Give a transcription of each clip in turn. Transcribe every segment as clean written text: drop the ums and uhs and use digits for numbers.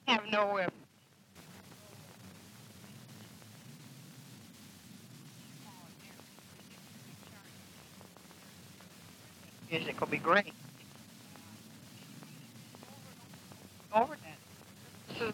have no music will be great. Over that. So,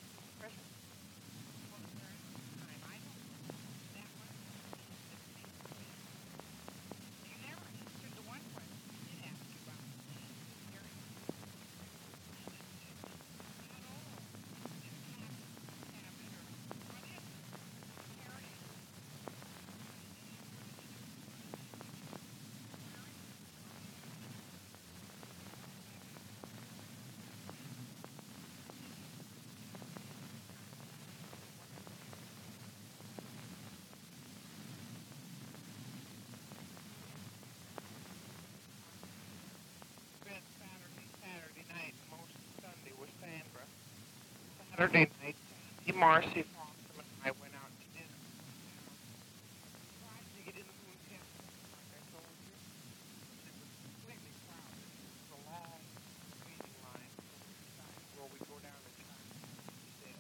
spent Saturday night, most of Sunday with Sandra. Saturday night, Marcy Fossum and I went out to dinner. Tried to get in the hotel, like I told you. It was completely crowded. It was a long waiting line. So we decided, well, we go down to Chinese instead.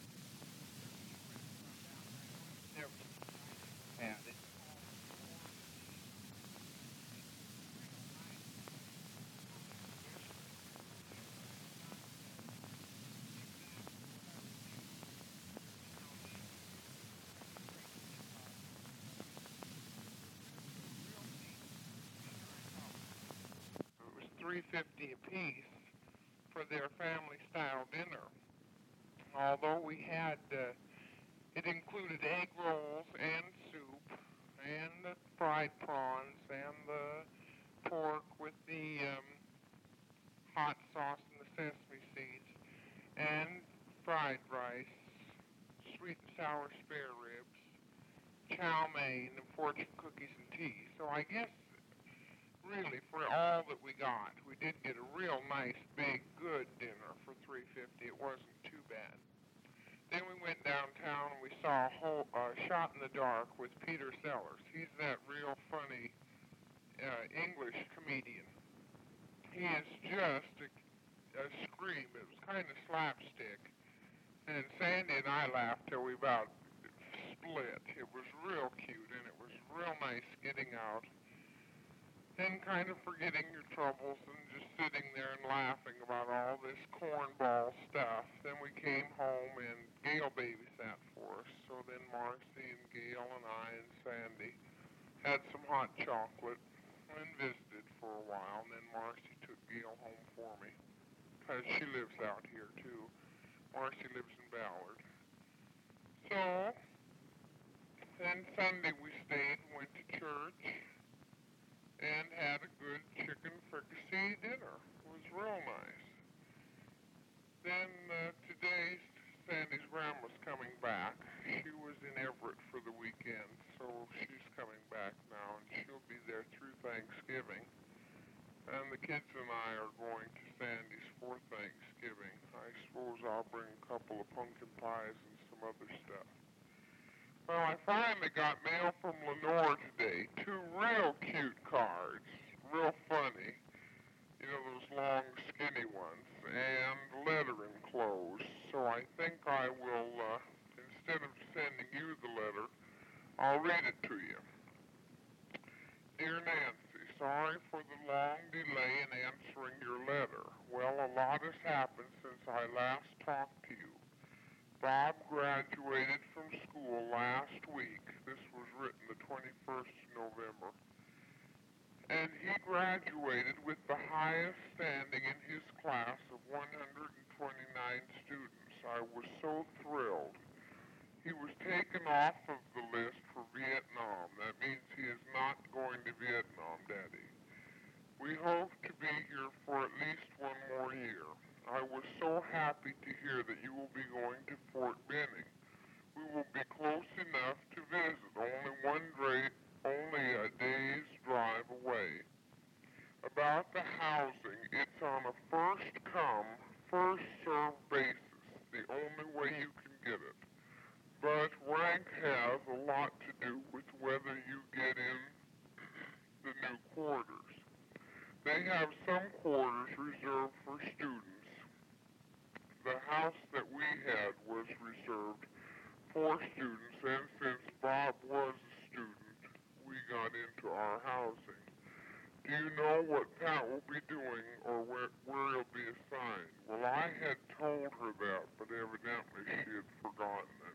There was had it. It was $3.50 a piece for their family style dinner. Although we had it included egg rolls and soup and the fried prawns and the pork with the hot sauce and the sesame seeds and fried rice, sweet and sour spare ribs, chow mein, and fortune cookies and tea. So I guess really for all that we got, we did get a real nice big good dinner for $3.50. It wasn't too bad. Then we went downtown and we saw a whole Shot in the Dark with Peter Sellers. He's that real funny English comedian. He is just a scream. It was kind of slapstick. And Sandy and I laughed till we about split. It was real cute and it was real nice getting out and kind of forgetting your troubles and just sitting there and laughing about all this cornball stuff. Then we came home and Gail babysat for us. So then Marcy and Gail and I and Sandy had some hot chocolate and visited for a while. And then Marcy took Gail home for me because she lives out here too. Marcy lives in Ballard. So then Sunday we stayed and went to church and had a good chicken fricassee dinner. It was real nice. Then today, Sandy's grandma's coming back. She was in Everett for the weekend, so she's coming back now, and she'll be there through Thanksgiving. And the kids and I are going to Sandy's for Thanksgiving. I suppose I'll bring a couple of pumpkin pies and some other stuff. Well, I finally got mail from Lenore today. Two real cute cards. Real funny. You know, those long, skinny ones. And letter enclosed. So I think I will, instead of sending you the letter, I'll read it to you. Dear Nancy, sorry for the long delay in answering your letter. Well, a lot has happened since I last talked to you. Bob graduated from school last week. This was written the 21st of November. And he graduated with the highest standing in his class of 129 students. I was so thrilled. He was taken off of the list for Vietnam. That means he is not going to Vietnam, Daddy. We hope to be here for at least one more year. I was so happy to hear that you will be going to Fort Benning. We will be close enough to visit, only a day's drive away. About the housing, it's on a first come, first served basis, the only way you can get it. But rank has a lot to do with whether you get in the new quarters. They have some quarters reserved for students, the house that we had was reserved for students, and since Bob was a student, we got into our housing. Do you know what Pat will be doing or where he'll be assigned? Well, I had told her that, but evidently she had forgotten it.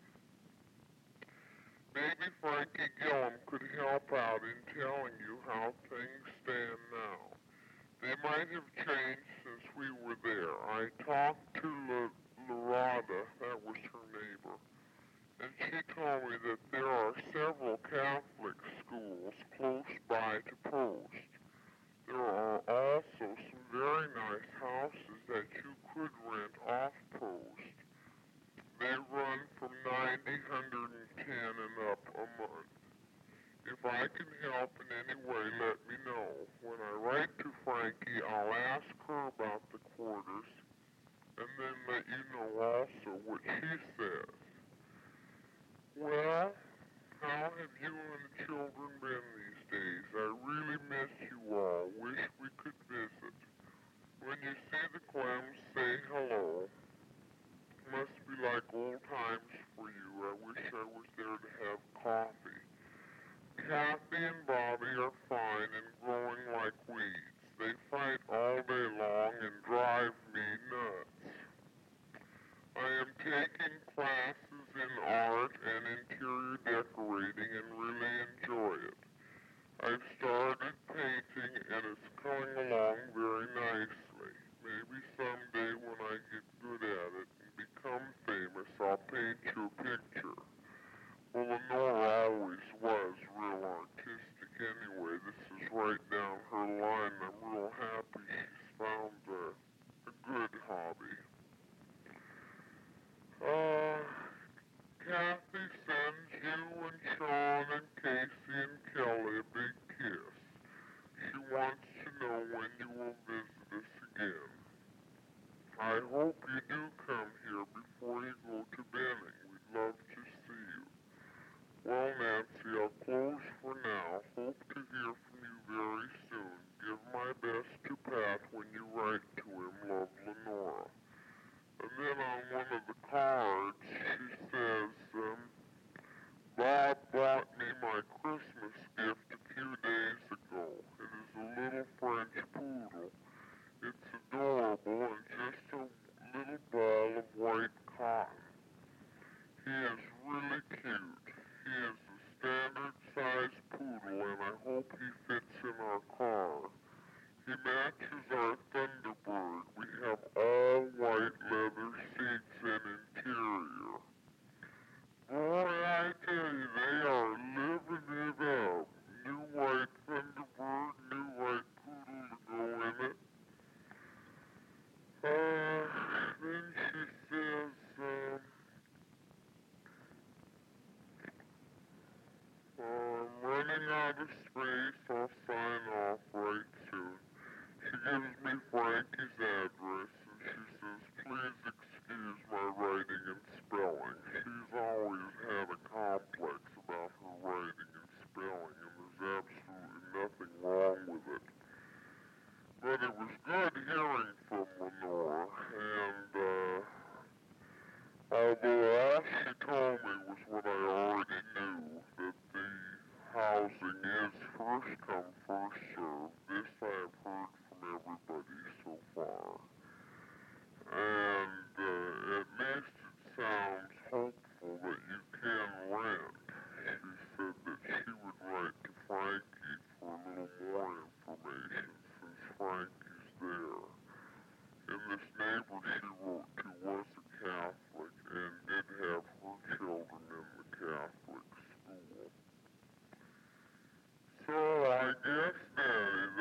Maybe Frankie Gillum could help out in telling you how things stand now. They might have changed since we were there. I talked to Lorada, that was her neighbor, and she told me that there are several Catholic schools close by to Post. There are also some very nice houses that you could rent off Post. They run from 90, 110 and up a month. If I can help in any way, let me know. When I write to Frankie, I'll ask her about the quarters and then let you know also what she says. Well, how have you and the children been these days? I really miss you all. Wish we could visit. When you see the Clems, say hello. Must be like old times for you. I wish I was there to have coffee. Kathy and Bobby are fine and growing like weeds. They fight all day long and drive me nuts. I am taking classes in art and interior decorating and really enjoy it. I've started painting and it's coming along very nicely. Maybe someday when I get good at it and become famous, I'll paint you a picture. Well, Lenora always was real artistic anyway. This is right down her line. I'm real happy she's found a good hobby. Uh, Kathy sends you and Sean and Casey and Kelly a big kiss. She wants to know when you will visit us again. I hope you do come here before you go to Benning. We'd love to see you. Well, Nancy, I'll close for now. Hope to hear from you very soon. Give my best to Pat when you write to him. Love, Lenora. And then on one of the cards, she says, Bob bought me my Christmas gift a few days ago. It is a little French poodle. It's adorable and just a little ball of white cotton. He is really cute. He is a standard-sized poodle, and I hope he fits in our car. He matches our Thunderbird. We have all white leather seats and interior. Boy, I tell you, they are living it up. New white Thunderbird, new white poodle to go in it. Then she says, I'm running out of space. I'll sign off right soon. She gives me Frankie's address and she says, please excuse my writing and spelling. She's always had a complex about her writing and spelling, and there's absolutely nothing wrong with it. But it was good hearing from Lenore, and although all she told me was what I already knew, that the housing is first come, first served. This I have heard from everybody so far. And at least it sounds hopeful that you can rent. She said that she would write to Frankie for a little more information since Frankie's there. And this neighbor she wrote to was a Catholic and did have her children in the Catholic school. So I guess that is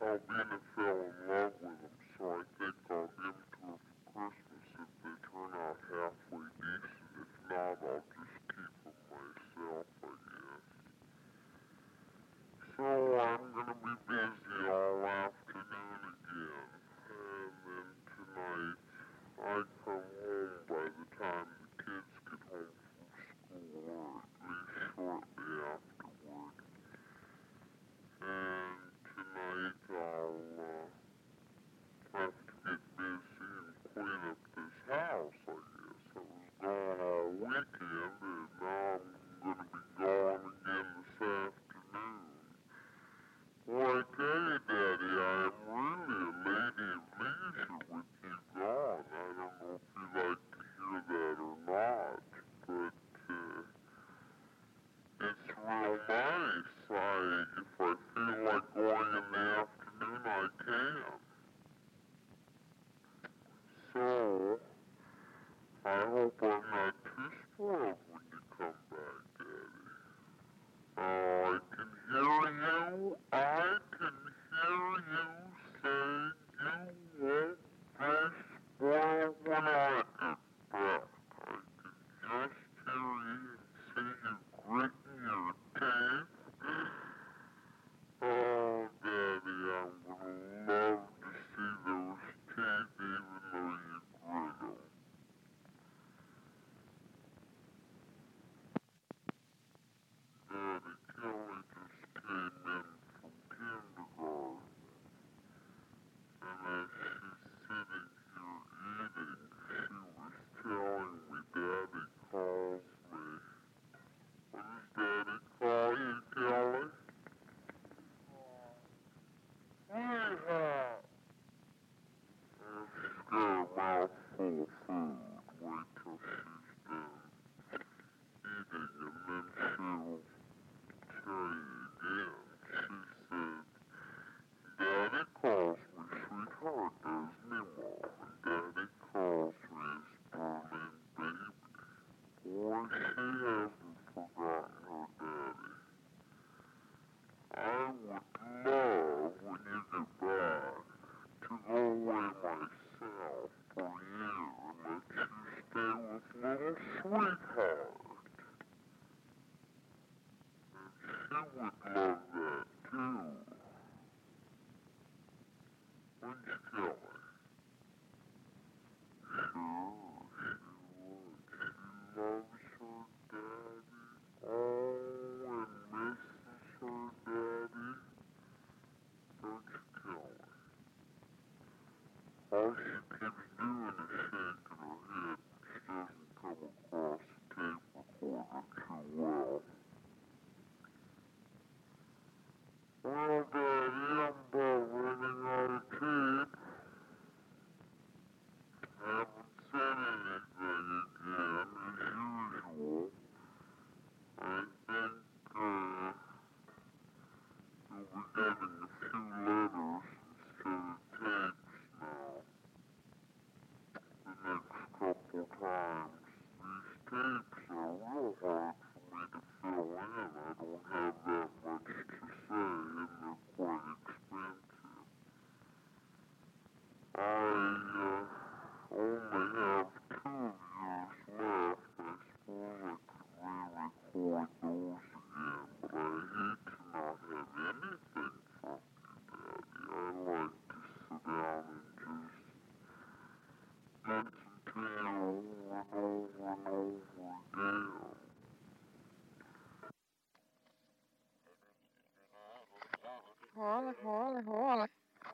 Albina fell in love with him, so I think I'll give it to her for Christmas if they turn out halfway decent. If not, I'll just keep them myself, I guess. So I'm gonna be busy all afternoon again, and then tonight I come home by the time the kids get home from school, or at least shortly afterward. And tonight I'll have to get busy and clean up this house, I guess. I was gone all weekend, and now I'm gonna be gone again this afternoon. Well, I tell you, Daddy, I'm really a lady of leisure with you gone. I don't know if you like to hear that or not, but it's real nice. If I feel like going in the afternoon, I can. So, I hope I'm not too spoiled when you come back, Daddy. Oh, I can hear you. I can hear you say you won't be spoiled when I get back. I can just hear you and see you gritting your teeth. Oh, Daddy, I'm gonna love to see those teeth even though you grit them. Daddy, Kelly just came in from kindergarten, and as she's sitting here eating, she was telling me Daddy calls me. What does Daddy call you, Kelly? Sweetheart. Oh, she's got a mouthful of food. Wait till she's done eating, and then she'll tell you again. She said, Daddy calls me sweetheart, doesn't he, Mom? And Daddy calls me his darling baby. Boy, she hasn't forgotten her daddy. I would love, when you get back, to go away myself for a year and let you stay with little sweetheart. And she would love that, too. Wouldn't you, Kelly? Sure, she would. She loves her daddy. Oh, and misses her daddy. Don't you, Kelly? All she keeps doing is shaking her head, which doesn't come across the tape recorder too well. Well, Daddy, I'm about running out of tape. I haven't said anything again, as usual. I think, you'll be getting a few letters instead of tapes now. The next couple times. These tapes are real hard for me to fill in. I don't have that much to say, and they're quite expensive. I only have 2 of yours left. I suppose I could re-record those again, but I hate to not have anything from you, Daddy. I like to sit down and just listen to you over and over and over again. Hola, hola, hola.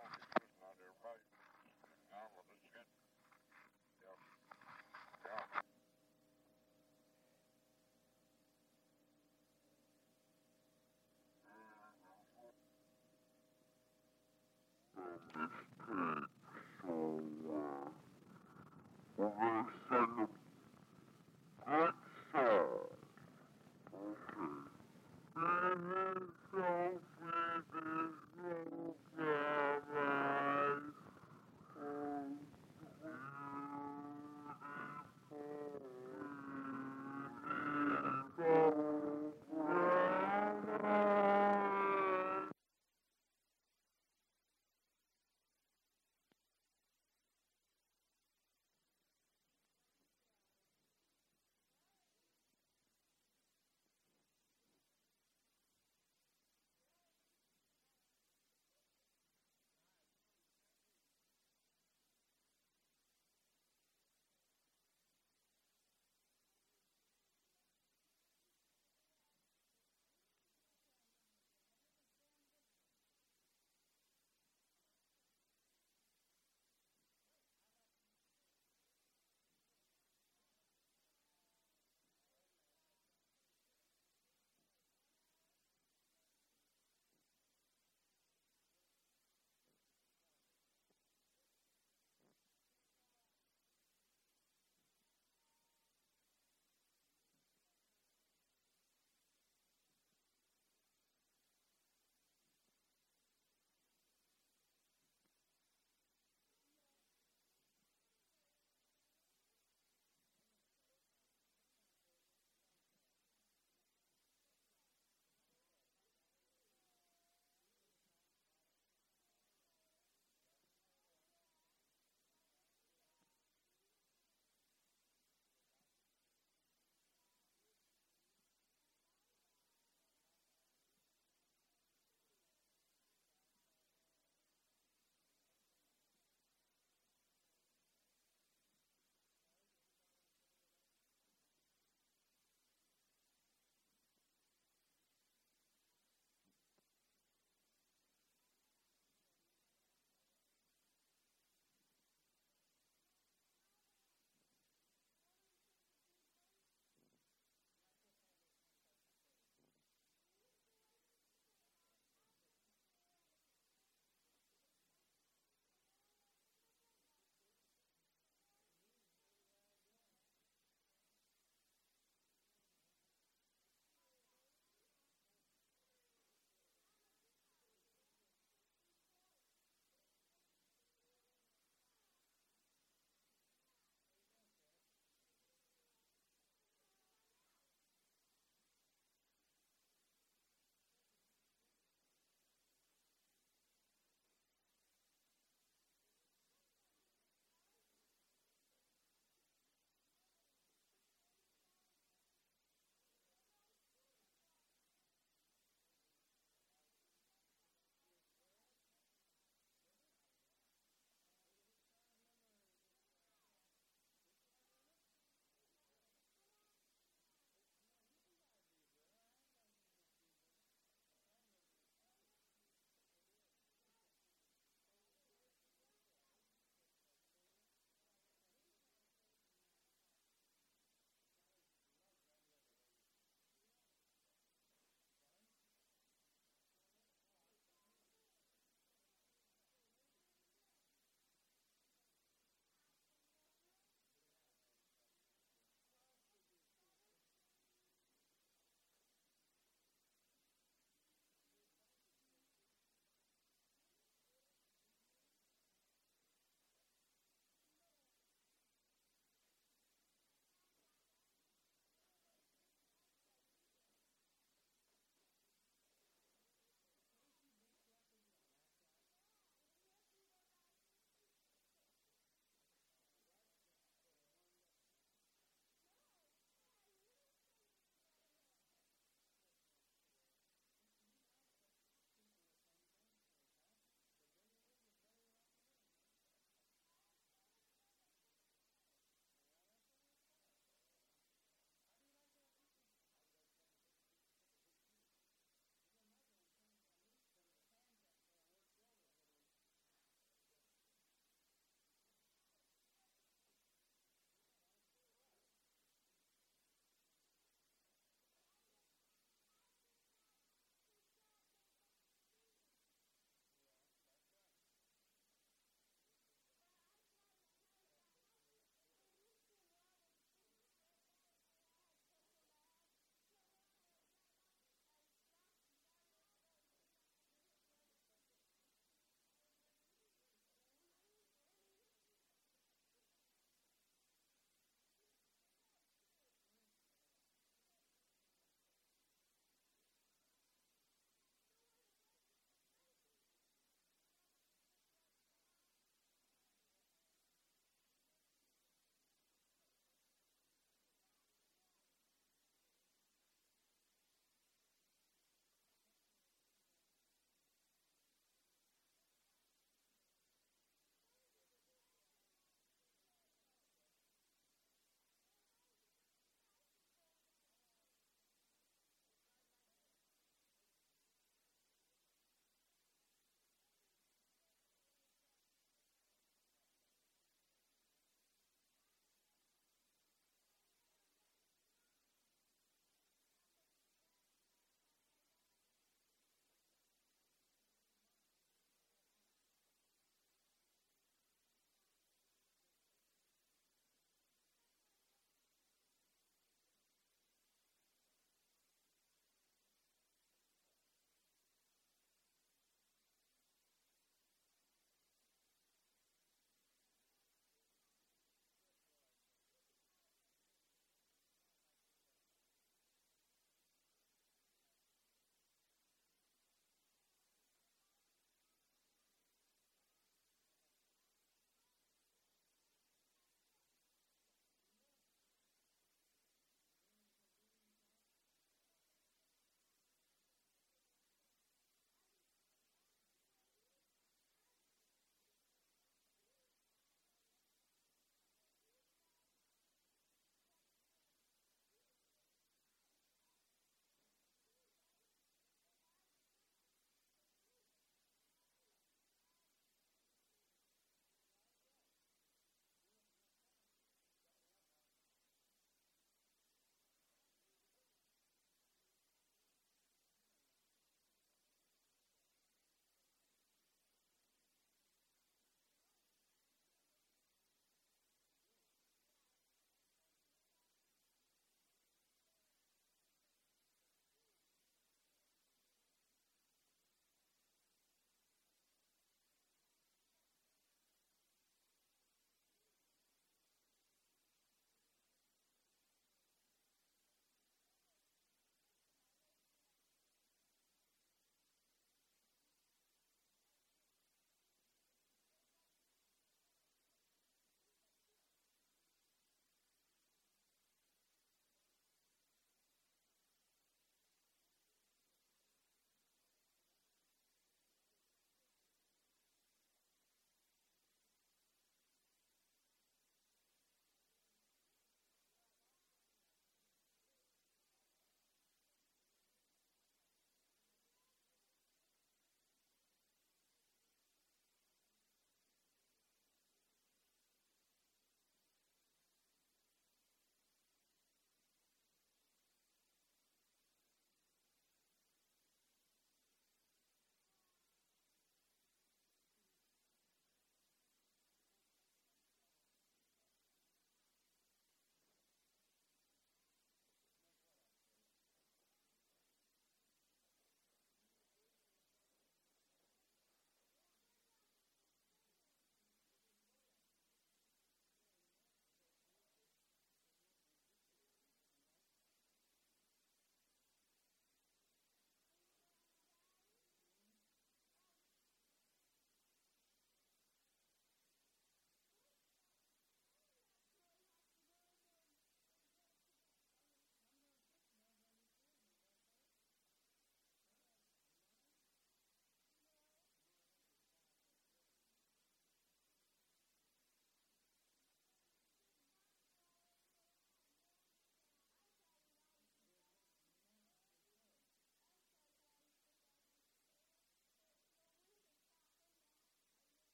Mistake. So, we're gonna sing a good song. Okay. Baby, so pretty, so paradise.